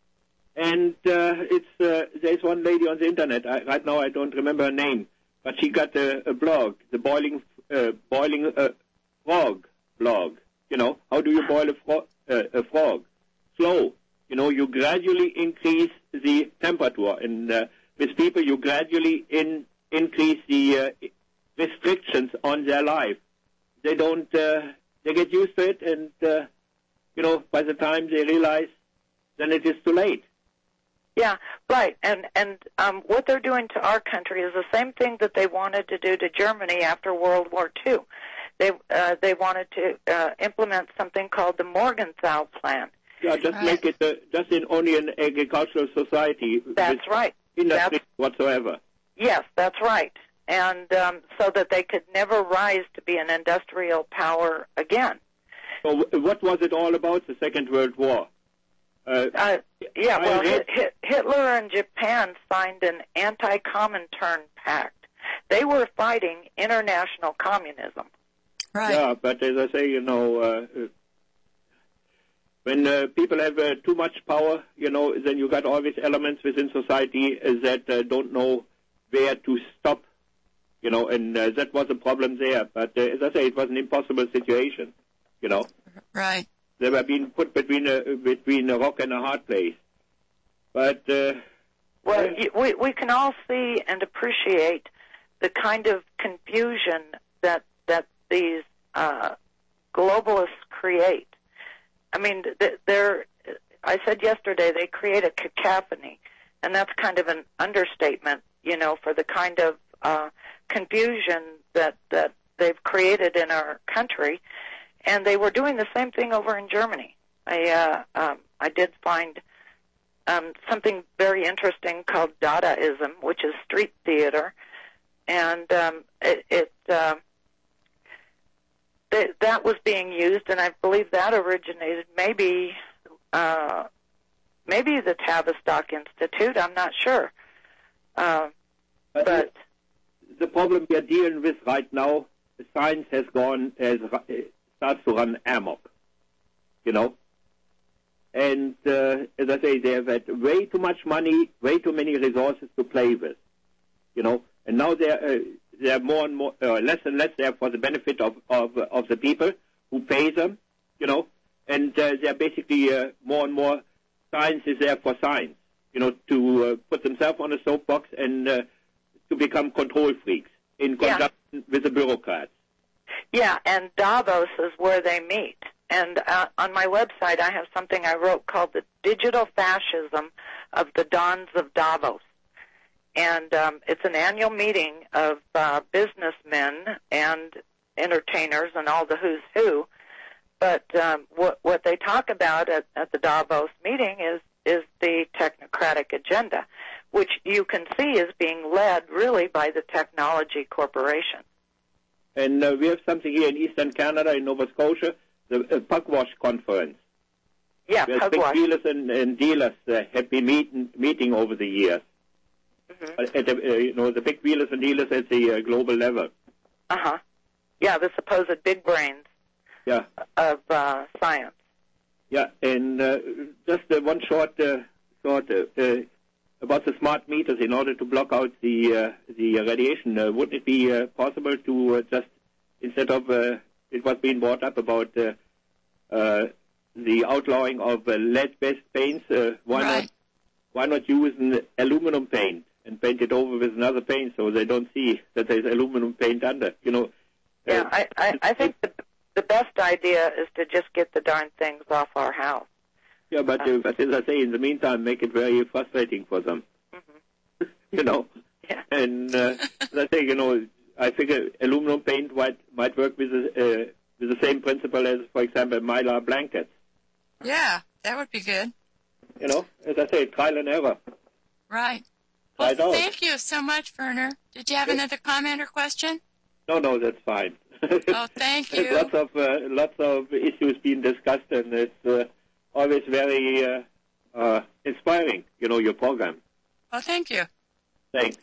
And uh, it's uh, there's one lady on the internet, I, right now I don't remember her name, but she got a, a blog, the boiling uh, boiling uh, frog blog. You know, how do you boil a, fro- uh, a frog? Slow. You know, you gradually increase the temperature. And uh, with people, you gradually in, increase the uh, restrictions on their life. They don't, uh, they get used to it, and, uh, you know, by the time they realize, then it is too late. Yeah, right. And and um, what they're doing to our country is the same thing that they wanted to do to Germany after World War Two. They uh, they wanted to uh, implement something called the Morgenthau Plan. Yeah, just right. make it uh, just in only an agricultural society. That's right. Industry whatsoever. Yes, that's right. And um, so that they could never rise to be an industrial power again. So w- what was it all about, the Second World War? Uh, uh, yeah, well, Hit, Hit, Hitler and Japan signed an anti-Comintern pact. They were fighting international communism. Right. Yeah, but as I say, you know, uh, when uh, people have uh, too much power, you know, then you got all these elements within society uh, that uh, don't know where to stop, you know, and uh, that was a problem there. But uh, as I say, it was an impossible situation, you know. Right. They were being put between a, between a rock and a hard place. But uh, well, we we can all see and appreciate the kind of confusion that that these uh, globalists create. I mean, they're. I said yesterday they create a cacophony, and that's kind of an understatement, you know, for the kind of uh, confusion that that they've created in our country. And they were doing the same thing over in Germany. I uh, um, I did find um, something very interesting called Dadaism, which is street theater, and um, it, it uh, th- that was being used, and I believe that originated maybe uh, maybe the Tavistock Institute. I'm not sure, uh, but, but the problem we are dealing with right now, science has gone as starts to run amok, you know. And uh, as I say, they have had way too much money, way too many resources to play with, you know. And now they're uh, they're more and more, uh, less and less there for the benefit of of of the people who pay them, you know. And uh, they're basically uh, more and more science is there for science, you know, to uh, put themselves on a soapbox and uh, to become control freaks in conjunction yeah. with the bureaucrats. Yeah, and Davos is where they meet. And uh, on my website, I have something I wrote called The Digital Fascism of the Dons of Davos. And um, it's an annual meeting of uh, businessmen and entertainers and all the who's who. But um, what, what they talk about at, at the Davos meeting is, is the technocratic agenda, which you can see is being led really by the technology corporation. And uh, we have something here in Eastern Canada, in Nova Scotia, the uh, Pugwash Conference. Yeah, Where big dealers and, and dealers uh, have been meeting, meeting over the years. Mm-hmm. Uh, at the, uh, you know, the big dealers and dealers at the uh, global level. Uh-huh. Yeah, the supposed big brains yeah. of uh, science. Yeah, and uh, just uh, one short uh, thought uh, uh, about the smart meters in order to block out the uh, the radiation. Uh, would it be uh, possible to uh, just, instead of, uh, it was being brought up about uh, uh, the outlawing of uh, lead-based paints, uh, why right. not why not use an aluminum paint and paint it over with another paint so they don't see that there's aluminum paint under, you know? Yeah, uh, I, I, I think the, the best idea is to just get the darn things off our house. Yeah, but, uh, but as I say, in the meantime, make it very frustrating for them. Mm-hmm. you know? Yeah. And uh, as I say, you know, I figure aluminum paint might, might work with the, uh, with the same principle as, for example, Mylar blankets. Yeah, that would be good. You know, as I say, trial and error. Right. Well, thank you so much, Werner. Did you have another comment or question? No, no, that's fine. Oh, thank you. There's lots of uh, lots of issues being discussed, and it's uh, always very uh, uh, inspiring. You know, your program. Well, thank you. Thanks.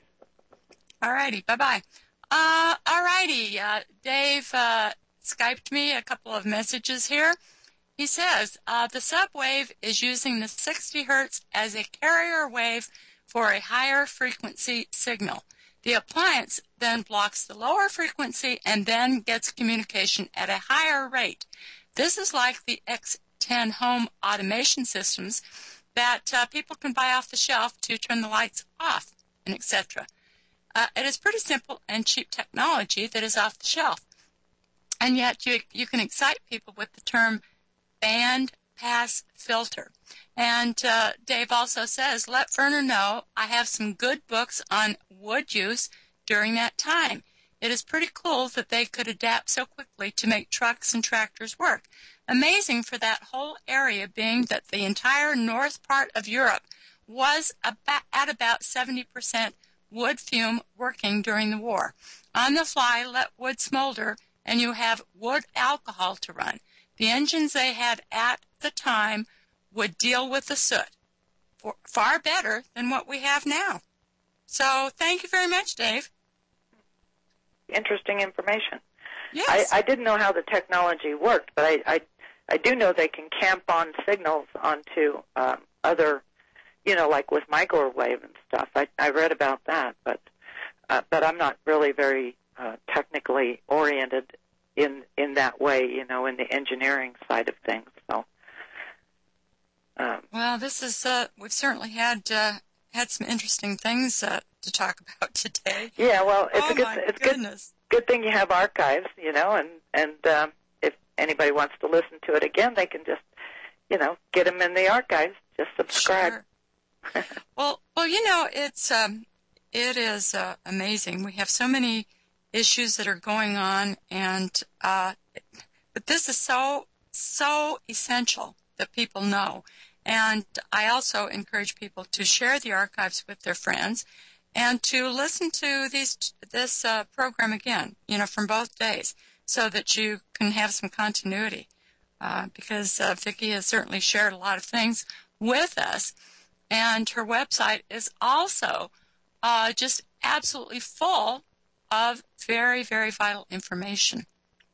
All righty. Bye bye. Uh, all righty. Uh, Dave uh, Skyped me a couple of messages here. He says uh, the subwave is using the sixty hertz as a carrier wave for a higher frequency signal. The appliance then blocks the lower frequency and then gets communication at a higher rate. This is like the X ten home automation systems that uh, people can buy off the shelf to turn the lights off, and et cetera. Uh, it is pretty simple and cheap technology that is off the shelf. And yet you, you can excite people with the term band pass filter. And uh, Dave also says, let Ferner know I have some good books on wood use during that time. It is pretty cool that they could adapt so quickly to make trucks and tractors work. Amazing for that whole area, being that the entire north part of Europe was about, at about seventy percent wood fume working during the war. On the fly, let wood smolder, and you have wood alcohol to run. The engines they had at the time would deal with the soot for, far better than what we have now. So thank you very much, Dave. Interesting information. Yes. I, I didn't know how the technology worked, but I, I, I do know they can camp on signals onto um, other, you know, like with microwave and stuff. I, I read about that, but uh, but I'm not really very uh, technically oriented in in that way, you know, in the engineering side of things. So, um, well, this is uh, we've certainly had uh, had some interesting things uh, to talk about today. Yeah, well, it's oh a good my it's goodness. good good thing you have archives, you know, and and um, if anybody wants to listen to it again, they can just, you know, get them in the archives. Just subscribe. Sure. well, well, you know, it's um, it is uh, amazing. We have so many issues that are going on, and uh, but this is so so essential that people know. And I also encourage people to share the archives with their friends and to listen to these this uh, program again, you know, from both days, so that you can have some continuity. Uh, because uh, Vicki has certainly shared a lot of things with us, and her website is also uh, just absolutely full of very, very vital information.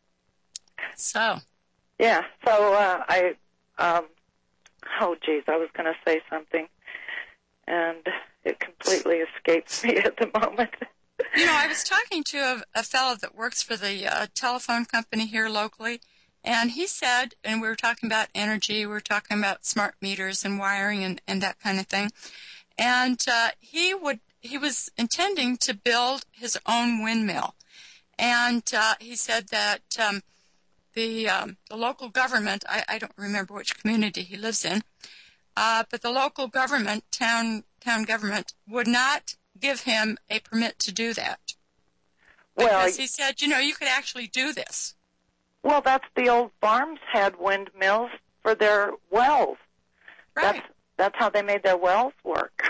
So. Yeah, so uh, I, um, oh, geez, I was going to say something, and it completely escapes me at the moment. You know, I was talking to a, a fellow that works for the uh, telephone company here locally, and he said, and we were talking about energy, we were talking about smart meters and wiring and, and that kind of thing, and uh, he would he was intending to build his own windmill, and uh, he said that um, the um, the local government, I, I don't remember which community he lives in, uh, but the local government, town town government, would not give him a permit to do that. Because well, he said, you know, you could actually do this. Well, that's the old farms had windmills for their wells. Right. That's that's how they made their wells work.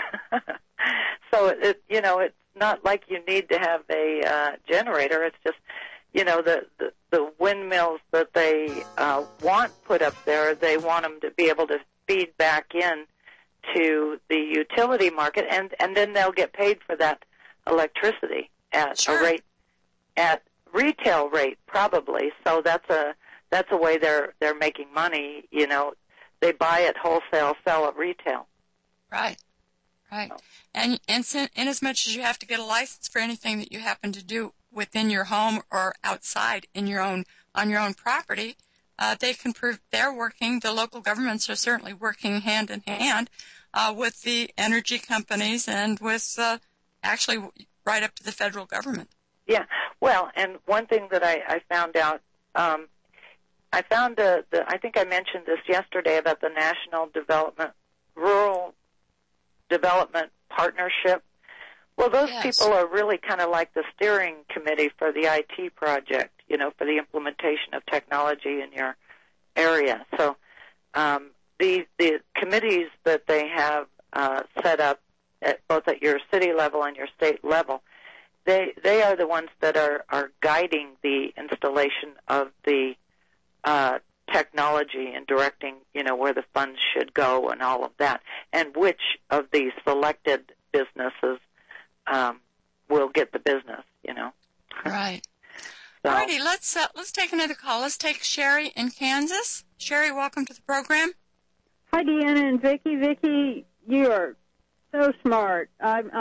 So it, it, you know, it's not like you need to have a uh, generator. It's just, you know, the the, the windmills that they uh, want put up there, they want them to be able to feed back in to the utility market, and and then they'll get paid for that electricity at sure. a rate at retail rate probably. So that's a that's a way they're they're making money. You know, they buy at wholesale, sell at retail. Right, right. And and in as much as you have to get a license for anything that you happen to do within your home or outside in your own on your own property, uh, they can prove they're working. The local governments are certainly working hand in hand uh, with the energy companies and with uh, actually right up to the federal government. Yeah, well, and one thing that I, I found out, um, I found uh, the, I think I mentioned this yesterday about the National Development, Rural Development Partnership. Well, those yes. people are really kind of like the steering committee for the I T project, you know, for the implementation of technology in your area. So um, the, the committees that they have uh, set up, at, both at your city level and your state level, They they are the ones that are, are guiding the installation of the uh, technology and directing, you know, where the funds should go and all of that, and which of these selected businesses um, will get the business, you know. Right. So, Alrighty, let's uh, let's take another call. Let's take Sherry in Kansas. Sherry, welcome to the program. Hi, Deanna and Vicki. Vicki, you are so smart. I, I just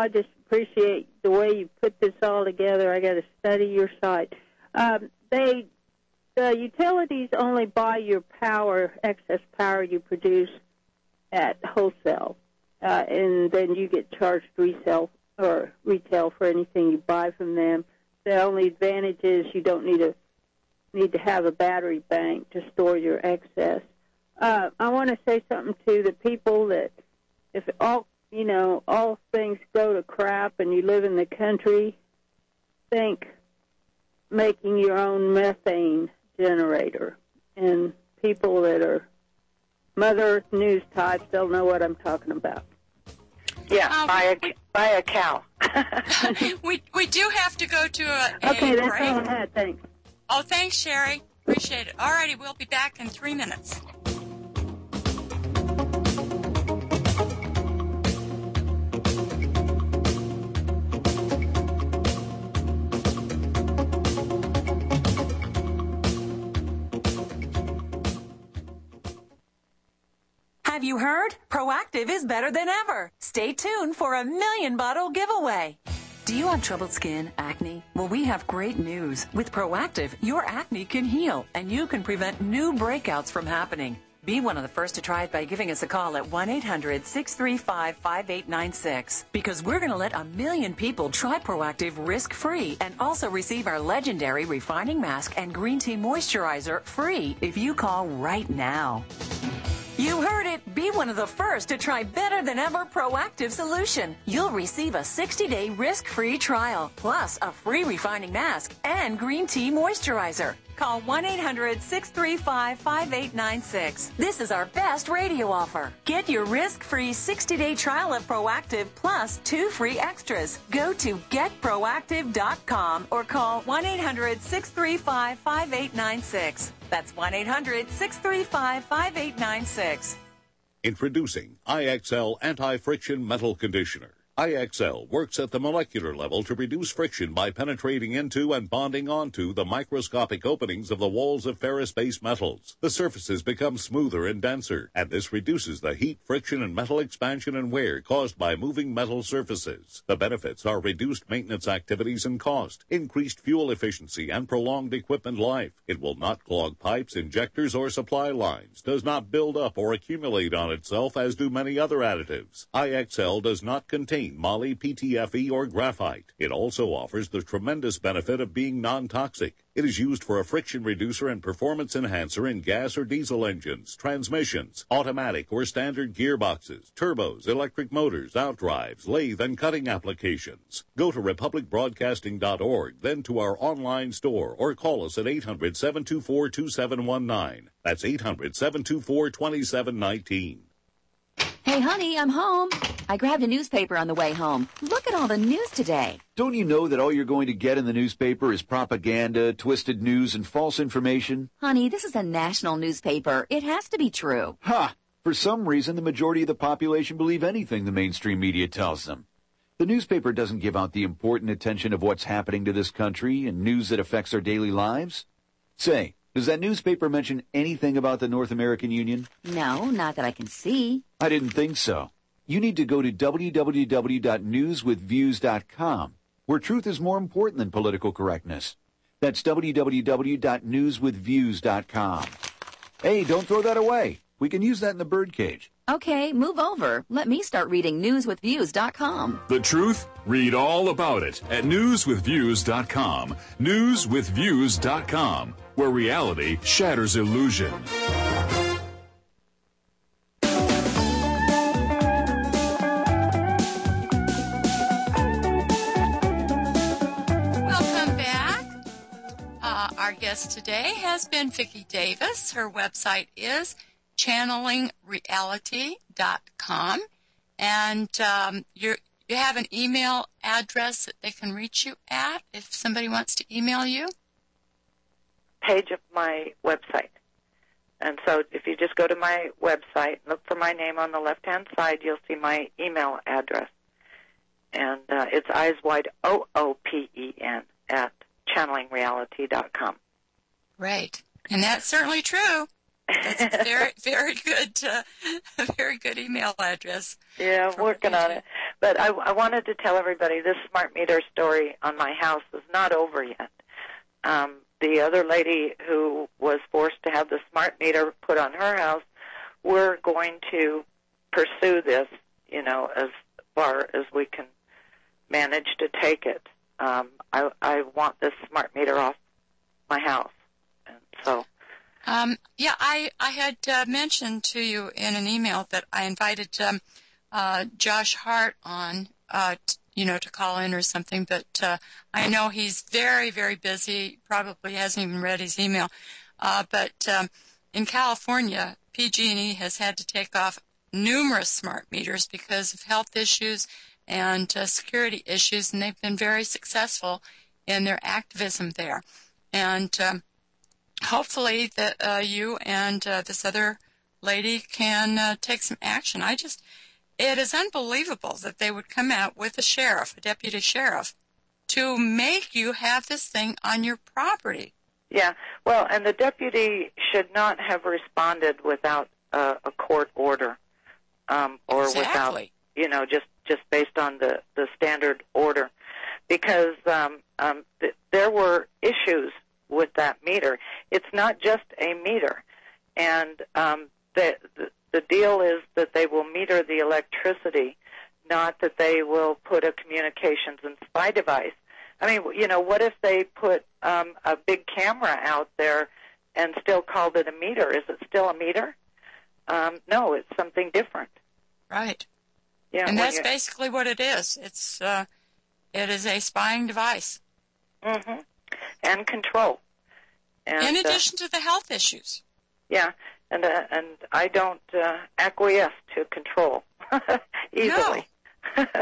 appreciate the way you put this all together. I got to study your site. Um, they, the utilities only buy your power, excess power you produce at wholesale, uh, and then you get charged resale or retail for anything you buy from them. The only advantage is you don't need a need to have a battery bank to store your excess. Uh, I want to say something to the people that if all you know all things go to crap and you live in the country, think making your own methane generator. And people that are Mother Earth news types, they'll know what I'm talking about. Yeah, Um, buy a buy a cow. we we do have to go to a, a Okay, that's break. all I had. Thanks. Oh, thanks, Sherry. Appreciate it. All righty, we'll be back in three minutes. Have you heard? Proactive is better than ever. Stay tuned for a million bottle giveaway. Do you have troubled skin, acne? Well, we have great news. With Proactive, your acne can heal, and you can prevent new breakouts from happening. Be one of the first to try it by giving us a call at one eight hundred six three five five eight nine six. Because we're going to let a million people try Proactive risk-free and also receive our legendary refining mask and green tea moisturizer free if you call right now. You heard it. Be one of the first to try better than ever Proactive solution. You'll receive a sixty-day risk-free trial, plus a free refining mask and green tea moisturizer. Call one eight hundred six three five five eight nine six. This is our best radio offer. Get your risk-free sixty-day trial of Proactive plus two free extras. Go to get proactive dot com or call one eight hundred six three five five eight nine six. That's one eight hundred six three five five eight nine six. Introducing I X L Anti-Friction Metal Conditioner. I X L works at the molecular level to reduce friction by penetrating into and bonding onto the microscopic openings of the walls of ferrous-based metals. The surfaces become smoother and denser, and this reduces the heat, friction, and metal expansion and wear caused by moving metal surfaces. The benefits are reduced maintenance activities and cost, increased fuel efficiency, and prolonged equipment life. It will not clog pipes, injectors, or supply lines, does not build up or accumulate on itself as do many other additives. I X L does not contain moly, P T F E, or graphite. It also offers the tremendous benefit of being non-toxic. It is used for a friction reducer and performance enhancer in gas or diesel engines, transmissions, automatic or standard gearboxes, turbos, electric motors, outdrives, lathe, and cutting applications. Go to republic broadcasting dot org, then to our online store, or call us at eight hundred seven two four two seven one nine. That's eight hundred seven two four two seven one nine. Hey, honey, I'm home. I grabbed a newspaper on the way home. Look at all the news today. Don't you know that all you're going to get in the newspaper is propaganda, twisted news, and false information? Honey, this is a national newspaper. It has to be true. Ha! For some reason, the majority of the population believe anything the mainstream media tells them. The newspaper doesn't give out the important attention of what's happening to this country and news that affects our daily lives. Say, does that newspaper mention anything about the North American Union? No, not that I can see. I didn't think so. You need to go to w w w dot news with views dot com, where truth is more important than political correctness. That's w w w dot news with views dot com. Hey, don't throw that away. We can use that in the birdcage. Okay, move over. Let me start reading news with views dot com. The truth? Read all about it at news with views dot com. news with views dot com, where reality shatters illusion. Welcome back. Uh, our guest today has been Vicki Davis. Her website is channeling reality dot com, and um, you're, you have an email address that they can reach you at if somebody wants to email you? Page of my website. And so if you just go to my website, look for my name on the left-hand side, you'll see my email address. And uh, it's eyes wide, O O P E N, at channeling reality dot com. Right. And that's certainly true. That's a very, very good, uh, very good email address. Yeah, I'm working on it. But I, I wanted to tell everybody this smart meter story on my house is not over yet. Um, the other lady who was forced to have the smart meter put on her house, we're going to pursue this, you know, as far as we can manage to take it. Um, I, I want this smart meter off my house. And so... Um, yeah, I, I had uh, mentioned to you in an email that I invited um, uh, Josh Hart on, uh, t- you know, to call in or something, but uh, I know he's very, very busy, probably hasn't even read his email. Uh, but um, in California, P G and E has had to take off numerous smart meters because of health issues and uh, security issues, and they've been very successful in their activism there. And um, hopefully that uh, you and uh, this other lady can uh, take some action. I just, it is unbelievable that they would come out with a sheriff, a deputy sheriff, to make you have this thing on your property. Yeah, well, and the deputy should not have responded without uh, a court order, um, or exactly. without, you know, just, just based on the, the standard order, because um, um, th- there were issues with that meter. It's not just a meter, and um, the, the the deal is that they will meter the electricity, not that they will put a communications and spy device. I mean, you know, what if they put um, a big camera out there and still called it a meter? Is it still a meter? Um, no, it's something different. Right. Yeah, and that's you... basically what it is. It's uh, it is a spying device. Mm-hmm. And control. And, in addition uh, to the health issues. Yeah, and uh, and I don't uh, acquiesce to control easily. No. uh,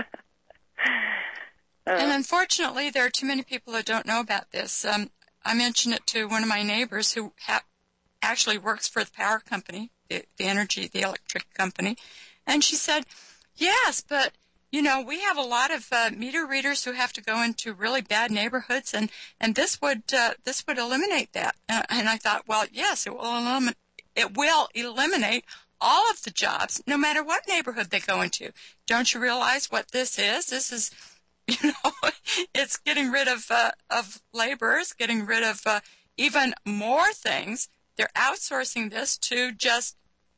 and unfortunately, there are too many people who don't know about this. Um, I mentioned it to one of my neighbors who ha- actually works for the power company, the, the energy, the electric company, and she said, yes, but you know, we have a lot of uh, meter readers who have to go into really bad neighborhoods, and, and this would uh, this would eliminate that. Uh, and I thought, well, yes, it will eliminate it will eliminate all of the jobs, no matter what neighborhood they go into. Don't you realize what this is? This is, you know, it's getting rid of uh, of laborers, getting rid of uh, even more things. They're outsourcing this to just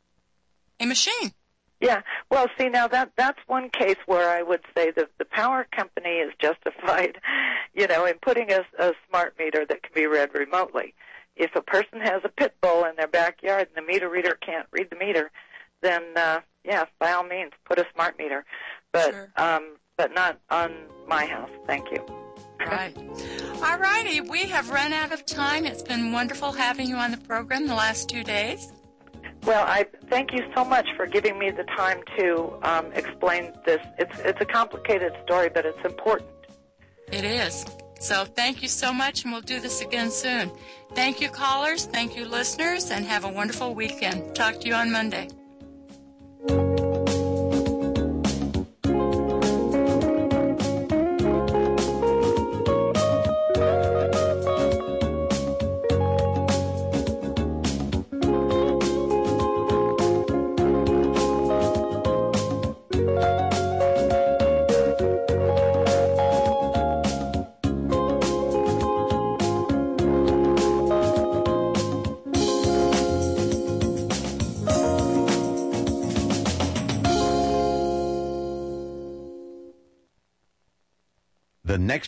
a machine. Yeah, well, see, now that that's one case where I would say that the power company is justified, you know, in putting a, a smart meter that can be read remotely. If a person has a pit bull in their backyard and the meter reader can't read the meter, then, uh, yeah, by all means, put a smart meter. But, sure. um, but not on my house. Thank you. Right. All righty, we have run out of time. It's been wonderful having you on the program the last two days. Well, I thank you so much for giving me the time to um, explain this. It's it's a complicated story, but it's important. It is. So thank you so much, and we'll do this again soon. Thank you, callers. Thank you, listeners, and have a wonderful weekend. Talk to you on Monday. The next